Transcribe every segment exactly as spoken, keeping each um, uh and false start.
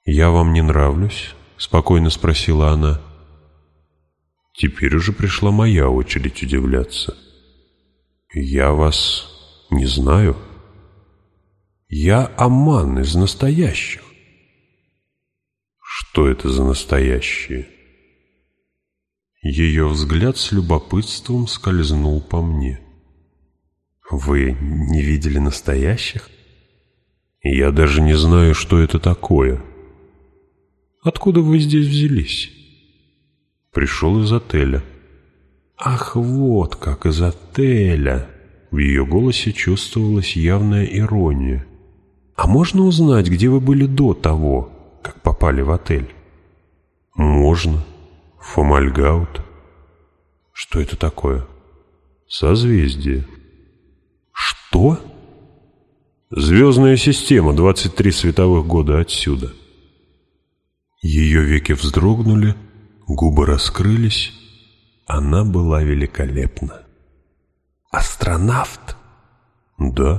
«Я вам не нравлюсь?» — спокойно спросила она. Теперь уже пришла моя очередь удивляться. «Я вас не знаю. Я Аман из настоящих». «Что это за настоящие?» Ее взгляд с любопытством скользнул по мне. «Вы не видели настоящих?» «Я даже не знаю, что это такое». «Откуда вы здесь взялись?» «Пришел из отеля». «Ах, вот как, из отеля!» В ее голосе чувствовалась явная ирония. «А можно узнать, где вы были до того, как попали в отель?» «Можно. Фомальгаут». «Что это такое?» «Созвездие». «Что?» «Звездная система, двадцать три световых года отсюда». Ее веки вздрогнули, губы раскрылись. Она была великолепна. «Астронавт?» «Да».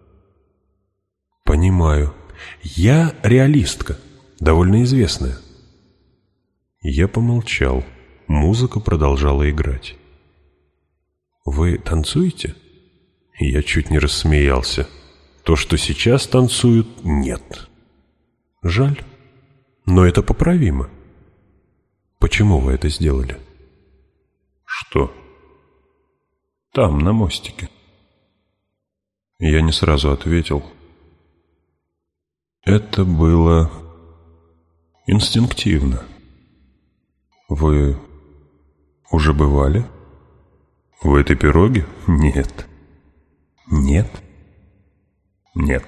«Понимаю. Я реалистка, довольно известная». Я помолчал. Музыка продолжала играть. «Вы танцуете?» Я чуть не рассмеялся. То, что сейчас танцуют, нет. Жаль, но это поправимо. Почему вы это сделали? Что? Там, на мостике. Я не сразу ответил. Это было инстинктивно. Вы уже бывали? В этой пироге? Нет. Нет? Нет.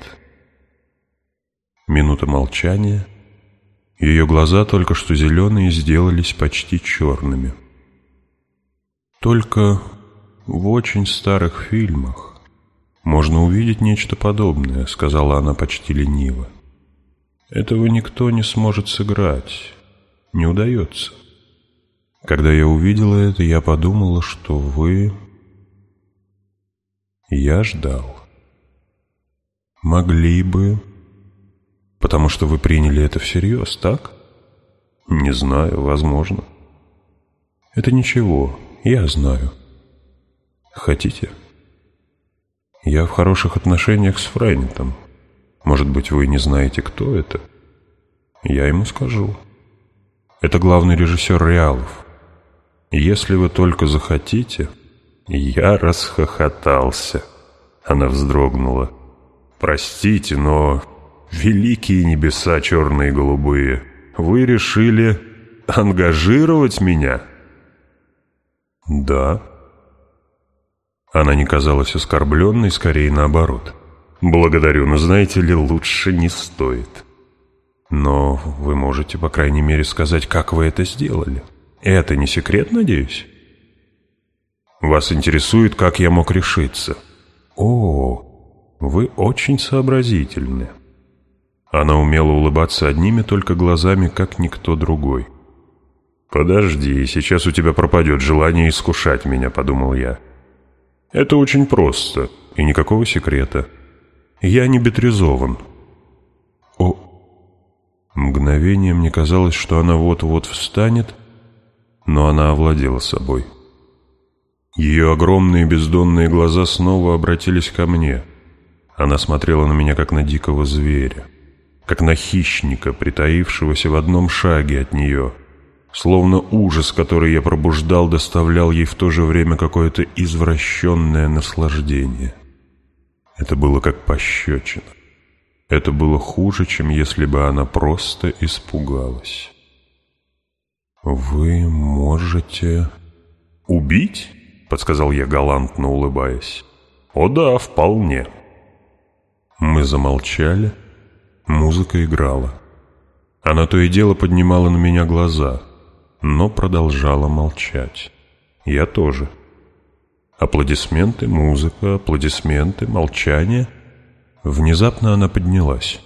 Минута молчания. Ее глаза, только что зеленые, сделались почти черными. Только в очень старых фильмах можно увидеть нечто подобное, сказала она почти лениво. Этого никто не сможет сыграть. Не удается. Когда я увидела это, я подумала, что вы... Я ждал. Могли бы... Потому что вы приняли это всерьез, так? Не знаю, возможно. Это ничего, я знаю. Хотите? Я в хороших отношениях с Фрэнитом. Может быть, вы не знаете, кто это? Я ему скажу. Это главный режиссер реалов. Если вы только захотите... Я расхохотался. Она вздрогнула. Простите, но... Великие небеса черные и голубые, вы решили ангажировать меня? Да. Она не казалась оскорбленной, скорее наоборот. Благодарю, но, знаете ли, лучше не стоит. Но вы можете, по крайней мере, сказать, как вы это сделали. Это не секрет, надеюсь? Вас интересует, как я мог решиться? О, вы очень сообразительны. Она умела улыбаться одними только глазами, как никто другой. «Подожди, сейчас у тебя пропадет желание искушать меня», — подумал я. «Это очень просто, и никакого секрета. Я не бетризован». О! Мгновение мне казалось, что она вот-вот встанет, но она овладела собой. Ее огромные бездонные глаза снова обратились ко мне. Она смотрела на меня, как на дикого зверя, как на хищника, притаившегося в одном шаге от нее, словно ужас, который я пробуждал, доставлял ей в то же время какое-то извращенное наслаждение. Это было как пощечина. Это было хуже, чем если бы она просто испугалась. «Вы можете...» «Убить?» — подсказал я, галантно улыбаясь. «О да, вполне». Мы замолчали. Музыка играла. Она то и дело поднимала на меня глаза, но продолжала молчать. Я тоже. Аплодисменты, музыка, аплодисменты, молчание. Внезапно она поднялась.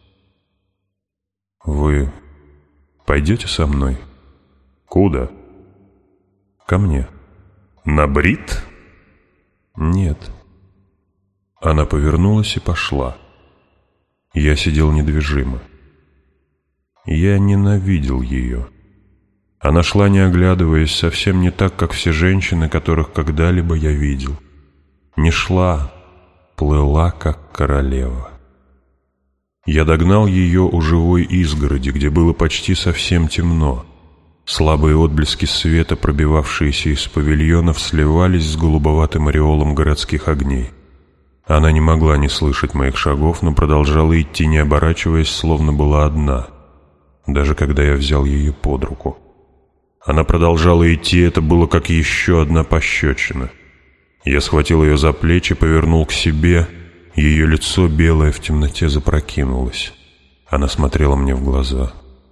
«Вы пойдете со мной?» «Куда?» «Ко мне». «На брит?» «Нет». Она повернулась и пошла. Я сидел недвижимо. Я ненавидел ее. Она шла, не оглядываясь, совсем не так, как все женщины, которых когда-либо я видел. Не шла, плыла, как королева. Я догнал ее у живой изгороди, где было почти совсем темно. Слабые отблески света, пробивавшиеся из павильонов, сливались с голубоватым ореолом городских огней. Она не могла не слышать моих шагов, но продолжала идти, не оборачиваясь, словно была одна, даже когда я взял ее под руку. Она продолжала идти, это было как еще одна пощечина. Я схватил ее за плечи, повернул к себе. Ее лицо, белое в темноте, запрокинулось. Она смотрела мне в глаза.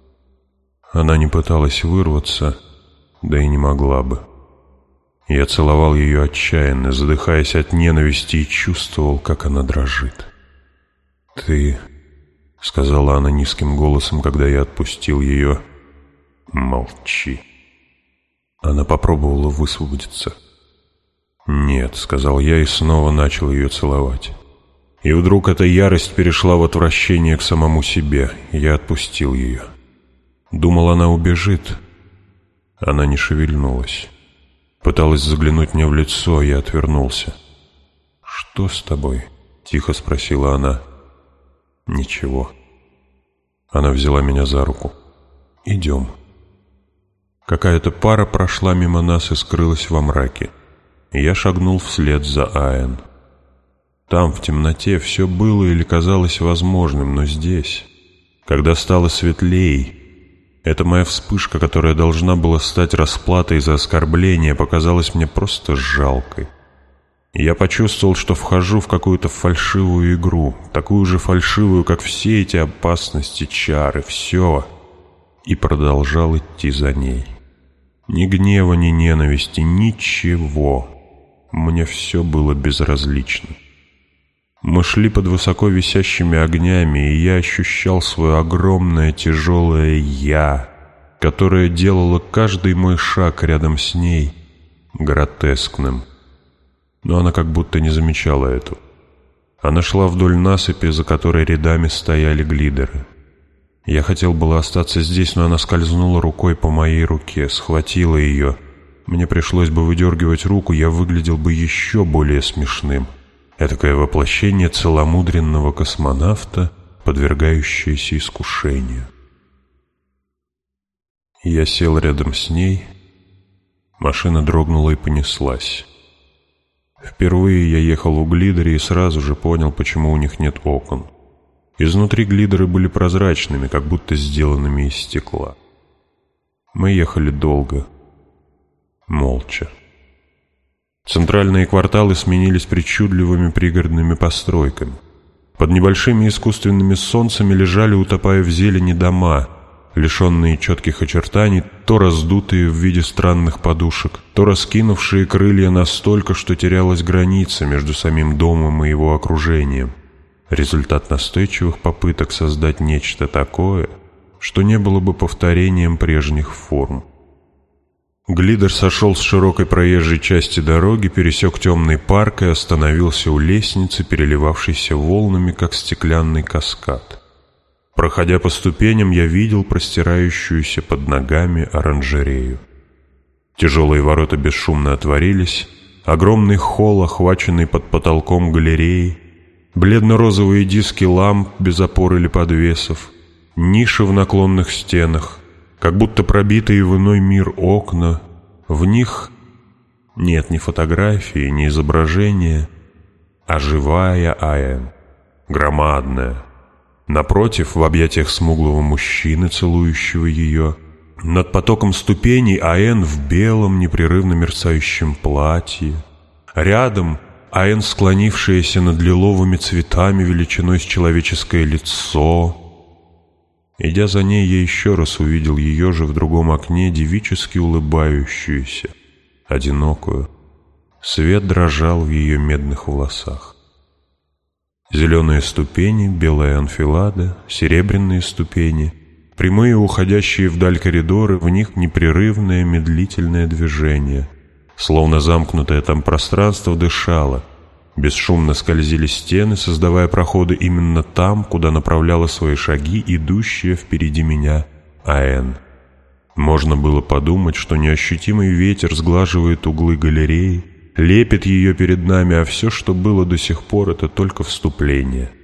Она не пыталась вырваться, да и не могла бы. Я целовал ее отчаянно, задыхаясь от ненависти, и чувствовал, как она дрожит. «Ты...» — сказала она низким голосом, когда я отпустил ее. «Молчи». Она попробовала высвободиться. «Нет», — сказал я и снова начал ее целовать. И вдруг эта ярость перешла в отвращение к самому себе. Я отпустил ее. Думал, она убежит. Она не шевельнулась. Пыталась заглянуть мне в лицо, я отвернулся. «Что с тобой?» — тихо спросила она. «Ничего». Она взяла меня за руку. «Идем». Какая-то пара прошла мимо нас и скрылась во мраке. Я шагнул вслед за Аэн. Там, в темноте, все было или казалось возможным, но здесь, когда стало светлей, эта моя вспышка, которая должна была стать расплатой за оскорбление, показалась мне просто жалкой. Я почувствовал, что вхожу в какую-то фальшивую игру, такую же фальшивую, как все эти опасности, чары, все, и продолжал идти за ней. Ни гнева, ни ненависти, ничего. Мне все было безразлично. Мы шли под высоко висящими огнями, и я ощущал свое огромное тяжелое «я», которое делало каждый мой шаг рядом с ней гротескным. Но она как будто не замечала этого. Она шла вдоль насыпи, за которой рядами стояли глидеры. Я хотел было остаться здесь, но она скользнула рукой по моей руке, схватила ее. Мне пришлось бы выдергивать руку, я выглядел бы еще более смешным. Этакое воплощение целомудренного космонавта, подвергающееся искушению. Я сел рядом с ней. Машина дрогнула и понеслась. Впервые я ехал в глидере и сразу же понял, почему у них нет окон. Изнутри глидеры были прозрачными, как будто сделанными из стекла. Мы ехали долго, молча. Центральные кварталы сменились причудливыми пригородными постройками. Под небольшими искусственными солнцами лежали, утопая в зелени, дома, лишенные четких очертаний, то раздутые в виде странных подушек, то раскинувшие крылья настолько, что терялась граница между самим домом и его окружением. Результат настойчивых попыток создать нечто такое, что не было бы повторением прежних форм. Глидер сошел с широкой проезжей части дороги, пересек темный парк и остановился у лестницы, переливавшейся волнами, как стеклянный каскад. Проходя по ступеням, я видел простирающуюся под ногами оранжерею. Тяжелые ворота бесшумно отворились, огромный холл, охваченный под потолком галереи, бледно-розовые диски ламп без опор или подвесов, ниши в наклонных стенах, как будто пробитые в иной мир окна. В них нет ни фотографии, ни изображения, а живая Аэн, громадная. Напротив, в объятиях смуглого мужчины, целующего ее. Над потоком ступеней Аэн в белом, непрерывно мерцающем платье. Рядом Аэн, склонившаяся над лиловыми цветами величиной с человеческое лицо. Идя за ней, я еще раз увидел ее же в другом окне, девически улыбающуюся, одинокую. Свет дрожал в ее медных волосах. Зеленые ступени, белая анфилада, серебряные ступени, прямые уходящие вдаль коридоры, в них непрерывное медлительное движение. Словно замкнутое там пространство дышало. Бесшумно скользили стены, создавая проходы именно там, куда направляла свои шаги идущая впереди меня А.Н. Можно было подумать, что неощутимый ветер сглаживает углы галереи, лепит ее перед нами, а все, что было до сих пор, это только вступление.